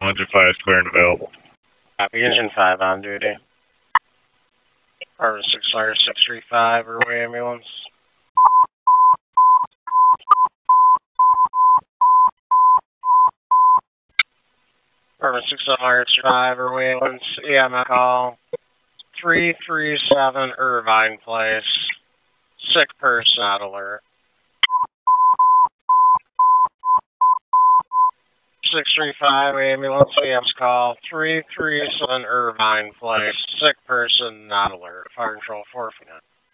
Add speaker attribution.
Speaker 1: Engine 5 is clear and available.
Speaker 2: Copy. Engine 5 on duty. Department 6 Fire 635, Airway Ambulance. Department 6 Fire 635, Airway Ambulance. EMS call. 337 Irvine Place. Sick person at alert. 635 ambulance EMS call. 337 Irvine Place. Sick person not alert. Fire control 4 for